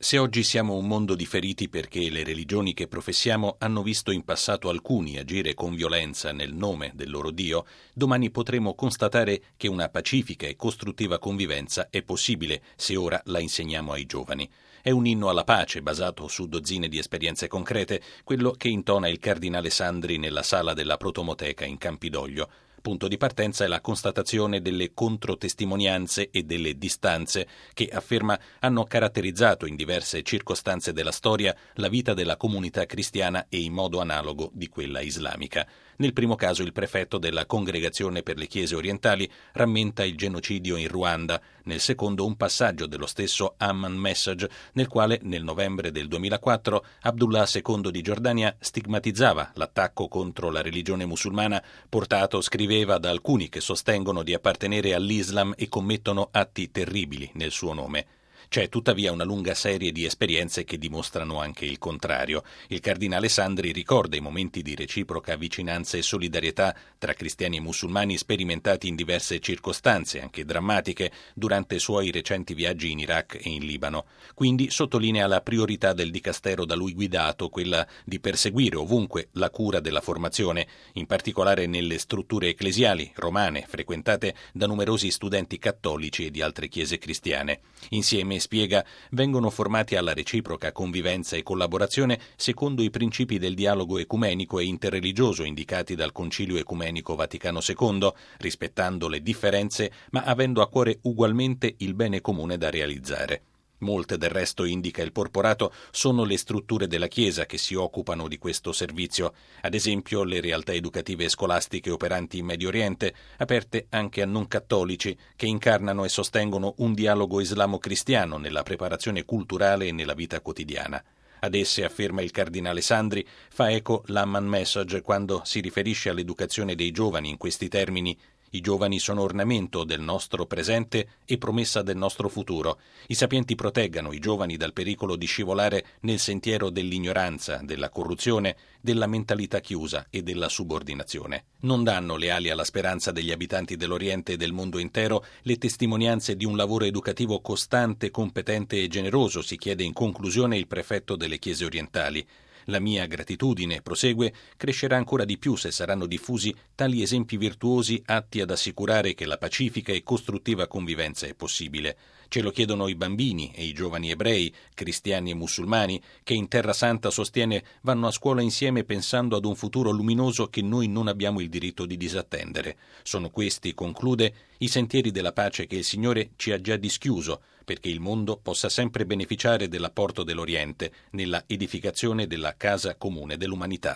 Se oggi siamo un mondo di feriti perché le religioni che professiamo hanno visto in passato alcuni agire con violenza nel nome del loro Dio, domani potremo constatare che una pacifica e costruttiva convivenza è possibile se ora la insegniamo ai giovani. È un inno alla pace basato su dozzine di esperienze concrete, quello che intona il cardinale Sandri nella sala della Protomoteca in Campidoglio. Punto di partenza è la constatazione delle controtestimonianze e delle distanze che, afferma, hanno caratterizzato in diverse circostanze della storia la vita della comunità cristiana e in modo analogo di quella islamica. Nel primo caso il prefetto della Congregazione per le Chiese Orientali rammenta il genocidio in Ruanda, nel secondo un passaggio dello stesso Amman Message nel quale nel novembre del 2004 Abdullah II di Giordania stigmatizzava l'attacco contro la religione musulmana portato, scriveva, da alcuni che sostengono di appartenere all'Islam e commettono atti terribili nel suo nome. C'è tuttavia una lunga serie di esperienze che dimostrano anche il contrario. Il cardinale Sandri ricorda i momenti di reciproca vicinanza e solidarietà tra cristiani e musulmani sperimentati in diverse circostanze, anche drammatiche, durante i suoi recenti viaggi in Iraq e in Libano. Quindi sottolinea la priorità del dicastero da lui guidato, quella di perseguire ovunque la cura della formazione, in particolare nelle strutture ecclesiali romane, frequentate da numerosi studenti cattolici e di altre chiese cristiane. Insieme, spiega, vengono formati alla reciproca convivenza e collaborazione secondo i principi del dialogo ecumenico e interreligioso indicati dal Concilio Ecumenico Vaticano II, rispettando le differenze ma avendo a cuore ugualmente il bene comune da realizzare. Molte, del resto, indica il porporato, sono le strutture della Chiesa che si occupano di questo servizio, ad esempio le realtà educative e scolastiche operanti in Medio Oriente, aperte anche a non cattolici, che incarnano e sostengono un dialogo islamo-cristiano nella preparazione culturale e nella vita quotidiana. Ad esse, afferma il cardinale Sandri, fa eco l'Amman Message quando si riferisce all'educazione dei giovani in questi termini: i giovani sono ornamento del nostro presente e promessa del nostro futuro. I sapienti proteggano i giovani dal pericolo di scivolare nel sentiero dell'ignoranza, della corruzione, della mentalità chiusa e della subordinazione. Non danno le ali alla speranza degli abitanti dell'Oriente e del mondo intero le testimonianze di un lavoro educativo costante, competente e generoso, si chiede in conclusione il prefetto delle Chiese Orientali. La mia gratitudine, prosegue, crescerà ancora di più se saranno diffusi tali esempi virtuosi atti ad assicurare che la pacifica e costruttiva convivenza è possibile. Ce lo chiedono i bambini e i giovani ebrei, cristiani e musulmani, che in Terra Santa, sostiene, vanno a scuola insieme pensando ad un futuro luminoso che noi non abbiamo il diritto di disattendere. Sono questi, conclude, i sentieri della pace che il Signore ci ha già dischiuso, perché il mondo possa sempre beneficiare dell'apporto dell'Oriente nella edificazione della casa comune dell'umanità.